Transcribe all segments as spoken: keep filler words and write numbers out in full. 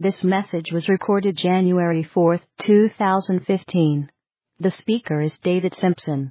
This message was recorded January fourth, two thousand fifteen. The speaker is David Simpson.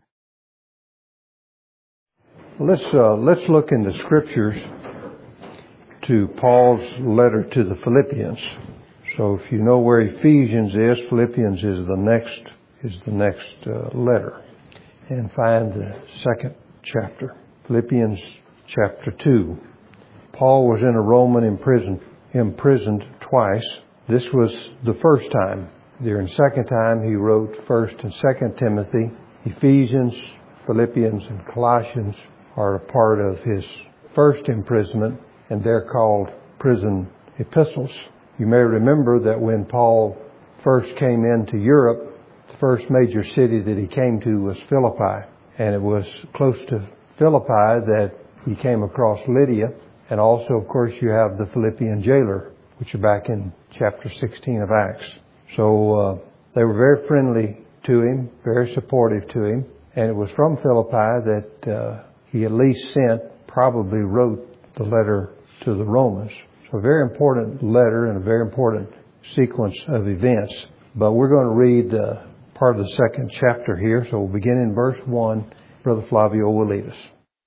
Let's uh, let's look in the scriptures to Paul's letter to the Philippians. So if you know where Ephesians is, Philippians is the next is the next uh, letter, and find the second chapter, Philippians chapter two. Paul was in a Roman imprisoned imprisoned twice. This was the first time. During the second time, he wrote First and Second Timothy. Ephesians, Philippians, and Colossians are a part of his first imprisonment, and they're called prison epistles. You may remember that when Paul first came into Europe, the first major city that he came to was Philippi. And it was close to Philippi that he came across Lydia. And also, of course, you have the Philippian jailer, which are back in chapter sixteen of Acts. So uh, they were very friendly to him, very supportive to him. And it was from Philippi that uh, he at least sent, probably wrote the letter to the Romans. So a very important letter and a very important sequence of events. But we're going to read uh, part of the second chapter here. So we'll begin in verse one. Brother Flavio will lead us.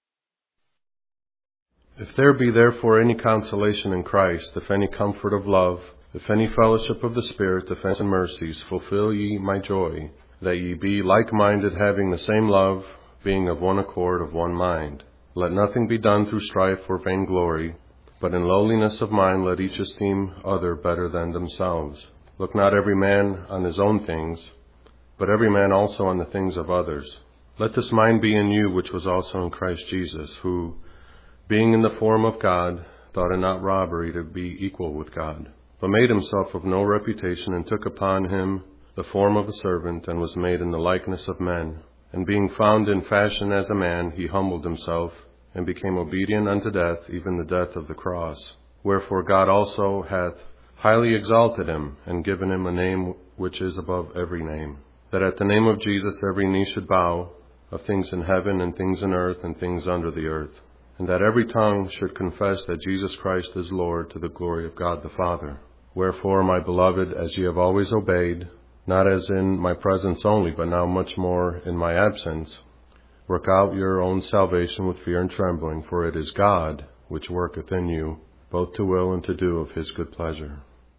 If there be therefore any consolation in Christ, if any comfort of love, if any fellowship of the Spirit, if any mercies, fulfill ye my joy, that ye be like-minded, having the same love, being of one accord, of one mind. Let nothing be done through strife or vainglory, but in lowliness of mind let each esteem other better than themselves. Look not every man on his own things, but every man also on the things of others. Let this mind be in you, which was also in Christ Jesus, who, being in the form of God, thought it not robbery to be equal with God, but made himself of no reputation, and took upon him the form of a servant, and was made in the likeness of men. And being found in fashion as a man, he humbled himself, and became obedient unto death, even the death of the cross. Wherefore God also hath highly exalted him, and given him a name which is above every name, that at the name of Jesus every knee should bow, of things in heaven, and things in earth, and things under the earth, and that every tongue should confess that Jesus Christ is Lord, to the glory of God the Father. Wherefore, my beloved, as ye have always obeyed, not as in my presence only, but now much more in my absence, work out your own salvation with fear and trembling, for it is God which worketh in you, both to will and to do of his good pleasure.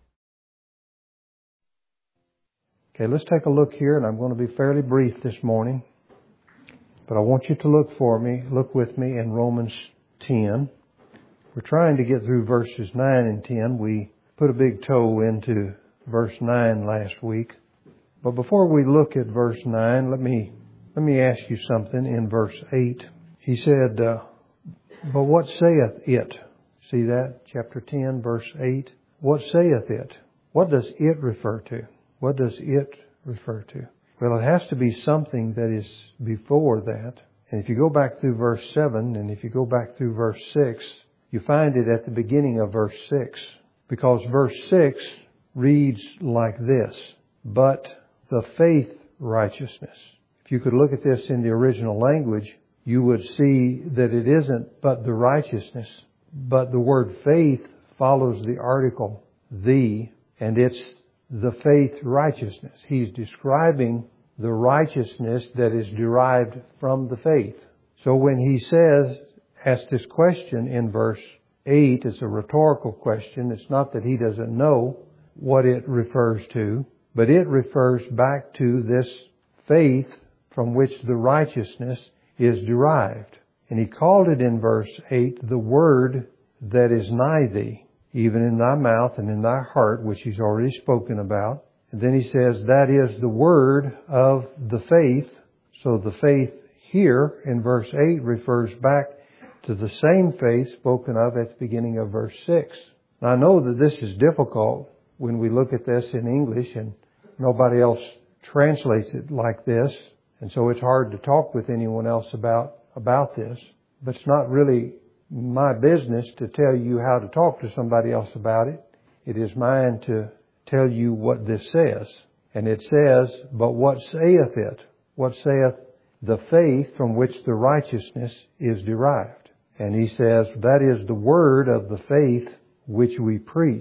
Okay, let's take a look here, and I'm going to be fairly brief this morning. But I want you to look for me, look with me in Romans ten. We're trying to get through verses nine and ten. We put a big toe into verse nine last week. But before we look at verse nine, let me let me ask you something in verse eight. He said, uh, but what saith it? See that? Chapter ten, verse eight. What saith it? What does it refer to? What does it refer to? Well, it has to be something that is before that. And if you go back through verse seven, and if you go back through verse six, you find it at the beginning of verse six. Because verse six reads like this, but the faith righteousness. If you could look at this in the original language, you would see that it isn't but the righteousness, but the word faith follows the article the, and it's the faith righteousness. He's describing the righteousness that is derived from the faith. So when he says, ask this question in verse eight, it's a rhetorical question. It's not that he doesn't know what it refers to, but it refers back to this faith from which the righteousness is derived. And he called it in verse eight, the word that is nigh thee, even in thy mouth and in thy heart, which he's already spoken about. And then he says, that is the word of the faith. So the faith here in verse eight refers back to the same faith spoken of at the beginning of verse six. Now I know that this is difficult when we look at this in English, and nobody else translates it like this. And so it's hard to talk with anyone else about, about this. But it's not really my business to tell you how to talk to somebody else about it. It is mine to tell you what this says. And it says, but what saith it? What saith the faith from which the righteousness is derived? And he says, that is the word of the faith which we preach.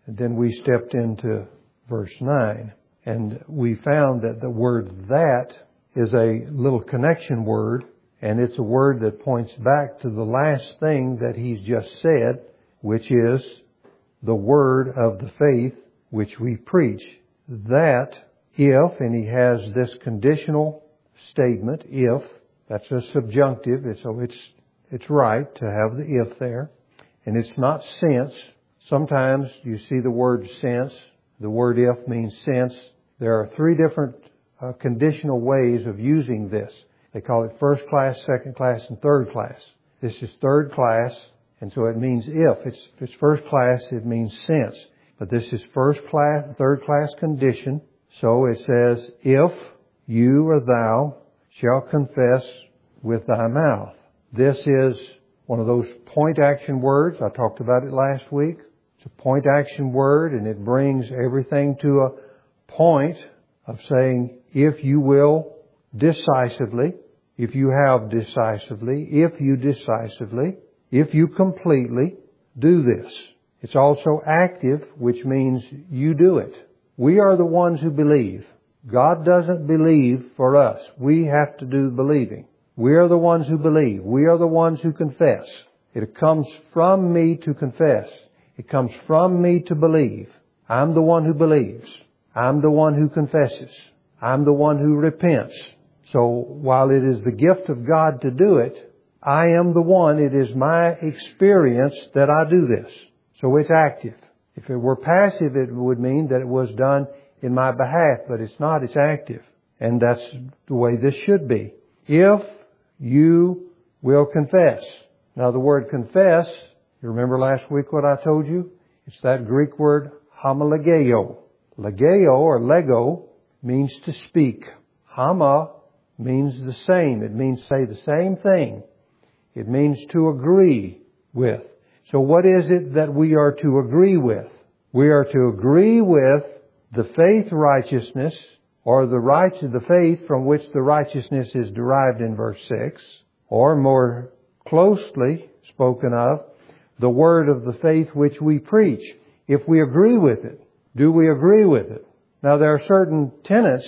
And then we stepped into verse nine. And we found that the word that is a little connection word. And it's a word that points back to the last thing that he's just said, which is the word of the faith which we preach. That if, and he has this conditional statement, if, that's a subjunctive, so it's, it's right to have the if there. And it's not since. Sometimes you see the word since. The word if means since. There are three different uh, conditional ways of using this. They call it first class, second class, and third class. This is third class, and so it means if. It's, if it's first class, it means since. But this is first class, third class condition. So it says, if you or thou shall confess with thy mouth. This is one of those point action words. I talked about it last week. It's a point action word, and it brings everything to a point of saying, if you will decisively, if you have decisively, if you decisively, if you completely do this. It's also active, which means you do it. We are the ones who believe. God doesn't believe for us. We have to do believing. We are the ones who believe. We are the ones who confess. It comes from me to confess. It comes from me to believe. I'm the one who believes. I'm the one who confesses. I'm the one who repents. So while it is the gift of God to do it, I am the one, it is my experience that I do this. So it's active. If it were passive, it would mean that it was done in my behalf, but it's not, it's active. And that's the way this should be. If you will confess. Now the word confess, you remember last week what I told you? It's that Greek word homologeo. Legeo or lego means to speak. Hama means the same. It means say the same thing. It means to agree with. So what is it that we are to agree with? We are to agree with the faith righteousness, or the right the faith from which the righteousness is derived in verse six, or more closely spoken of, the word of the faith which we preach. If we agree with it, do we agree with it? Now there are certain tenets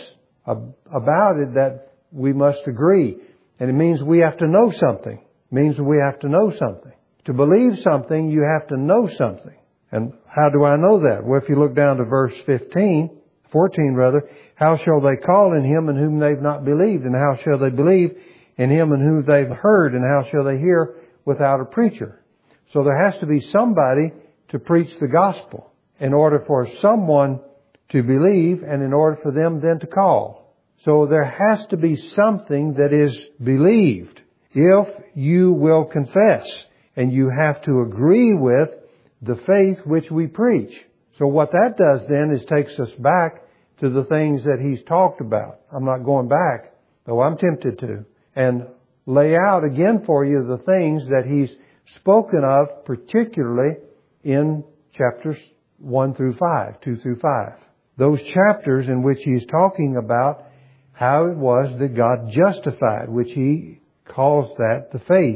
about it that we must agree. And it means we have to know something. It means we have to know something. To believe something, you have to know something. And how do I know that? Well, if you look down to verse fifteen, fourteen rather, how shall they call in him in whom they've not believed? And how shall they believe in him in whom they've heard? And how shall they hear without a preacher? So there has to be somebody to preach the gospel in order for someone to believe and in order for them then to call. So there has to be something that is believed if you will confess. And you have to agree with the faith which we preach. So what that does then is takes us back to the things that he's talked about. I'm not going back, though I'm tempted to. And lay out again for you the things that he's spoken of, particularly in chapters one through five, two through five. Those chapters in which he's talking about how it was that God justified, which he calls that the faith.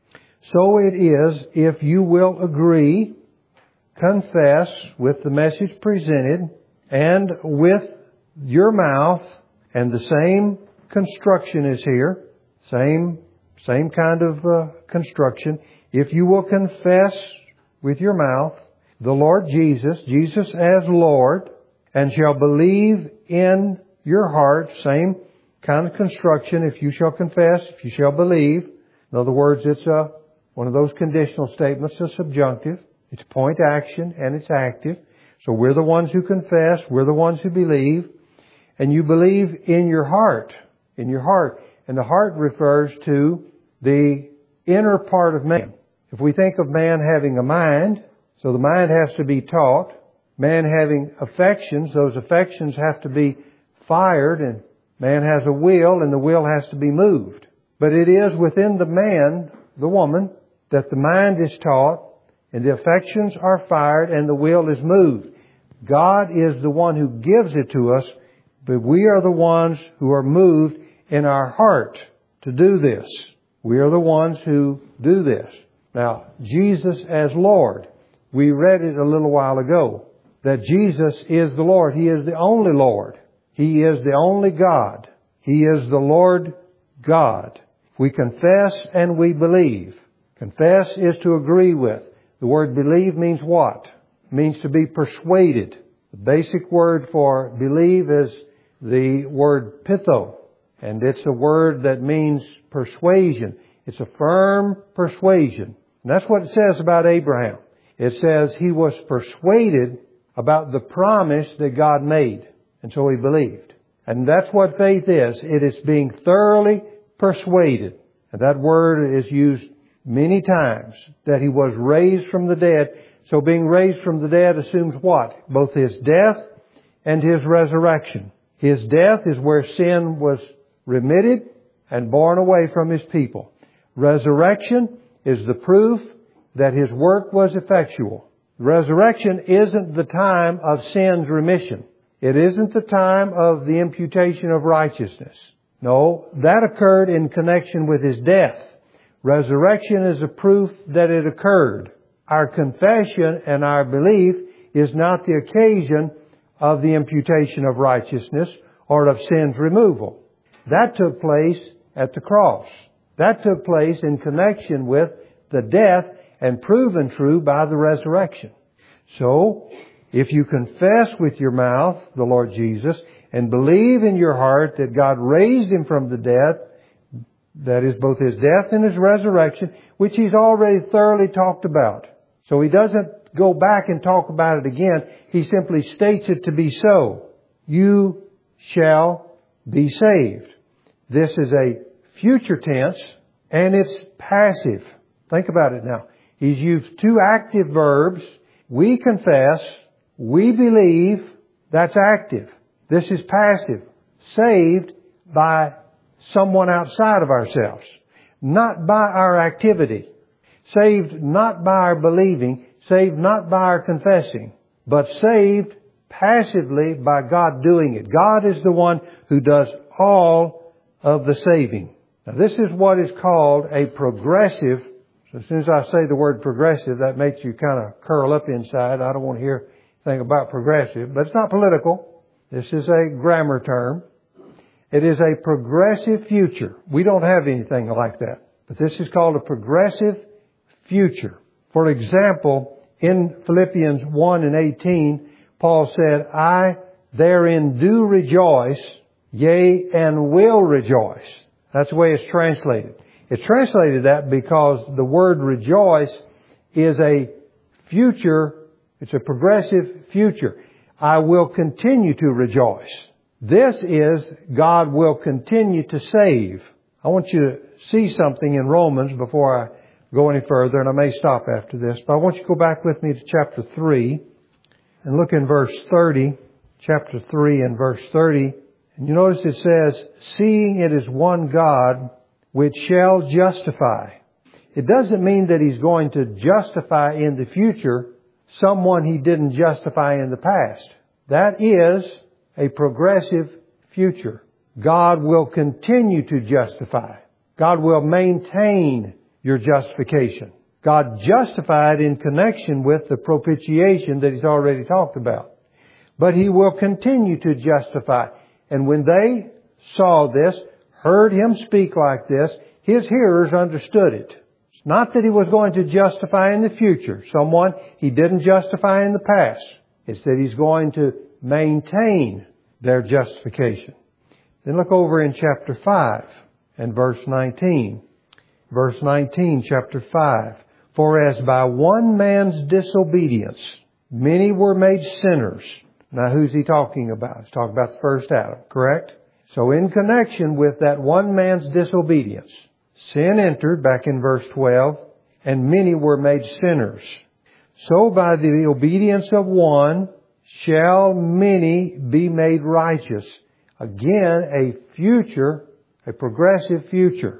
So it is, if you will agree, confess with the message presented, and with your mouth, and the same construction is here, same, same kind of uh, construction. If you will confess with your mouth the Lord Jesus, Jesus as Lord, and shall believe in your heart, same kind of construction, if you shall confess, if you shall believe. In other words, it's a one of those conditional statements, a subjunctive. It's point action and it's active. So we're the ones who confess. We're the ones who believe. And you believe in your heart. In your heart. And the heart refers to the inner part of man. If we think of man having a mind, so the mind has to be taught. Man having affections, those affections have to be fired. And man has a will, and the will has to be moved. But it is within the man, the woman, that the mind is taught, and the affections are fired, and the will is moved. God is the one who gives it to us, but we are the ones who are moved in our heart to do this. We are the ones who do this. Now, Jesus as Lord. We read it a little while ago. that Jesus is the Lord. He is the only Lord. He is the only God. He is the Lord God. We confess and we believe. Confess is to agree with. The word believe means what? It means to be persuaded. The basic word for believe is the word pitho. And it's a word that means persuasion. It's a firm persuasion. And that's what it says about Abraham. It says he was persuaded about the promise that God made. And so he believed. And that's what faith is. It is being thoroughly persuaded. And that word is used many times, that he was raised from the dead. So being raised from the dead assumes what? Both his death and his resurrection. His death is where sin was remitted and borne away from his people. Resurrection is the proof that his work was effectual. Resurrection isn't the time of sin's remission. It isn't the time of the imputation of righteousness. No, that occurred in connection with his death. Resurrection is a proof that it occurred. Our confession and our belief is not the occasion of the imputation of righteousness or of sin's removal. That took place at the cross. That took place in connection with the death and proven true by the resurrection. So, if you confess with your mouth the Lord Jesus and believe in your heart that God raised Him from the dead, that is both His death and His resurrection, which He's already thoroughly talked about. So He doesn't go back and talk about it again. He simply states it to be so. You shall be saved. This is a future tense and it's passive. Think about it now. He's used two active verbs. We confess, we believe, that's active. This is passive. Saved by someone outside of ourselves. Not by our activity. Saved not by our believing. Saved not by our confessing. But saved passively by God doing it. God is the one who does all of the saving. Now this is what is called a progressive. So as soon as I say the word progressive, that makes you kind of curl up inside. I don't want to hear anything about progressive. But it's not political. This is a grammar term. It is a progressive future. We don't have anything like that. But this is called a progressive future. For example, in Philippians one and eighteen, Paul said, I therein do rejoice, yea, and will rejoice. That's the way it's translated. It's translated that because the word rejoice is a future, it's a progressive future. I will continue to rejoice. This is God will continue to save. I want you to see something in Romans before I go any further, and I may stop after this, but I want you to go back with me to chapter three and look in verse thirty, chapter three and verse thirty. And you notice it says, seeing it is one God which shall justify. It doesn't mean that He's going to justify in the future someone He didn't justify in the past. That is a progressive future. God will continue to justify. God will maintain your justification. God justified in connection with the propitiation that He's already talked about. But He will continue to justify. And when they saw this, heard Him speak like this, His hearers understood it. It's not that He was going to justify in the future someone He didn't justify in the past. It's that He's going to maintain their justification. Then look over in chapter five and verse nineteen. Verse nineteen, chapter five. For as by one man's disobedience many were made sinners. Now who's he talking about? He's talking about the first Adam, correct? So in connection with that one man's disobedience, sin entered back in verse twelve, and many were made sinners. So by the obedience of one shall many be made righteous. Again, a future, a progressive future.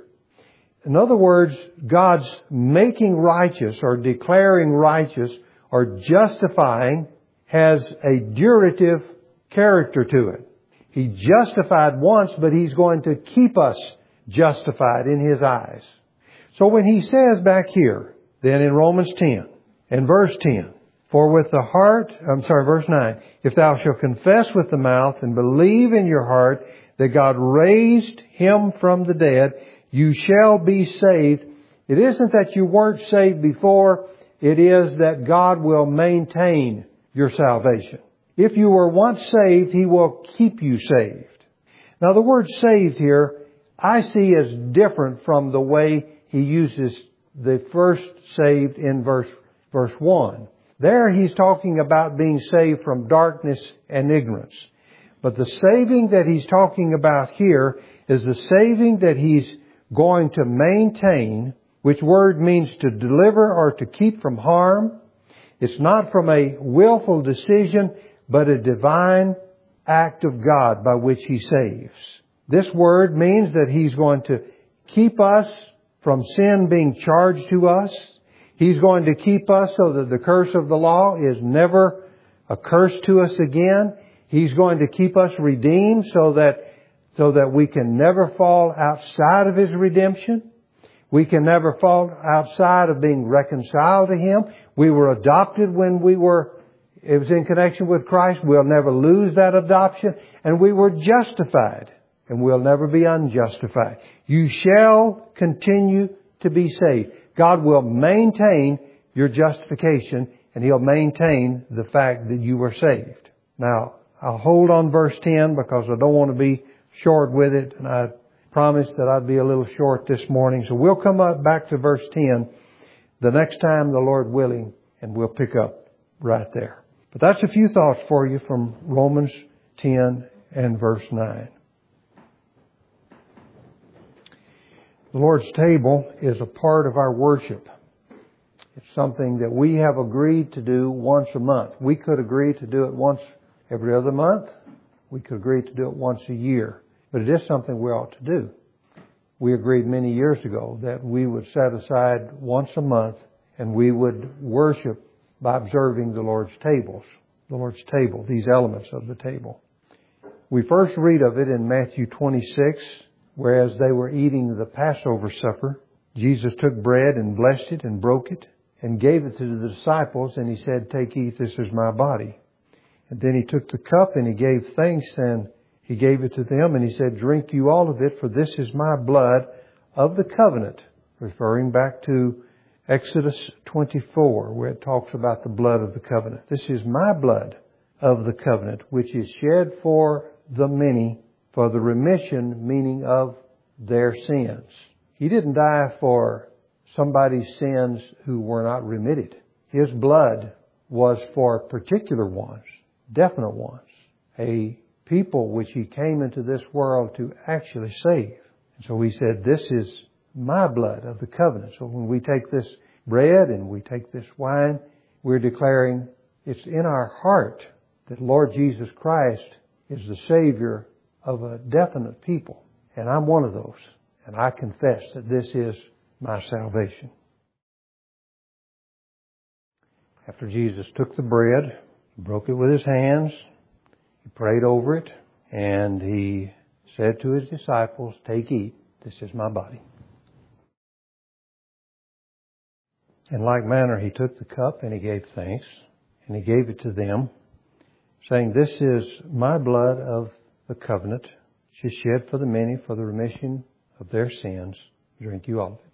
In other words, God's making righteous or declaring righteous or justifying has a durative character to it. He justified once, but He's going to keep us justified in His eyes. So when He says back here, then in Romans ten and verse ten, For with the heart, I'm sorry, verse nine, if thou shalt confess with the mouth and believe in your heart that God raised Him from the dead, you shall be saved. It isn't that you weren't saved before. It is that God will maintain your salvation. If you were once saved, He will keep you saved. Now the word saved here, I see as different from the way He uses the first saved in verse, verse one. There He's talking about being saved from darkness and ignorance. But the saving that He's talking about here is the saving that He's going to maintain, which word means to deliver or to keep from harm. It's not from a willful decision, but a divine act of God by which He saves. This word means that He's going to keep us from sin being charged to us. He's going to keep us so that the curse of the law is never a curse to us again. He's going to keep us redeemed so that, so that we can never fall outside of His redemption. We can never fall outside of being reconciled to Him. We were adopted when we were, it was in connection with Christ. We'll never lose that adoption. And we were justified. And we'll never be unjustified. You shall continue to be saved. God will maintain your justification, and He'll maintain the fact that you were saved. Now, I'll hold on verse ten because I don't want to be short with it, and I promised that I'd be a little short this morning. So we'll come up back to verse ten the next time, the Lord willing, and we'll pick up right there. But that's a few thoughts for you from Romans ten and verse nine. The Lord's table is a part of our worship. It's something that we have agreed to do once a month. We could agree to do it once every other month. We could agree to do it once a year. But it is something we ought to do. We agreed many years ago that we would set aside once a month and we would worship by observing the Lord's tables. The Lord's table, these elements of the table. We first read of it in Matthew twenty-six. Whereas they were eating the Passover supper, Jesus took bread and blessed it and broke it and gave it to the disciples, and He said, "Take, eat, this is my body." And then He took the cup and He gave thanks and He gave it to them, and He said, "Drink you all of it, for this is my blood of the covenant," referring back to Exodus twenty-four, where it talks about the blood of the covenant. This is my blood of the covenant, which is shed for the many for the remission, meaning of their sins. He didn't die for somebody's sins who were not remitted. His blood was for particular ones, definite ones, a people which He came into this world to actually save. And so He said, "This is my blood of the covenant." So when we take this bread and we take this wine, we're declaring it's in our heart that Lord Jesus Christ is the Savior of a definite people. And I'm one of those. And I confess that this is my salvation. After Jesus took the bread, He broke it with His hands, He prayed over it, and He said to His disciples, "Take, eat, this is my body." In like manner, He took the cup and He gave thanks, and He gave it to them, saying, "This is my blood of the covenant, which is shed for the many for the remission of their sins. Drink you all of it."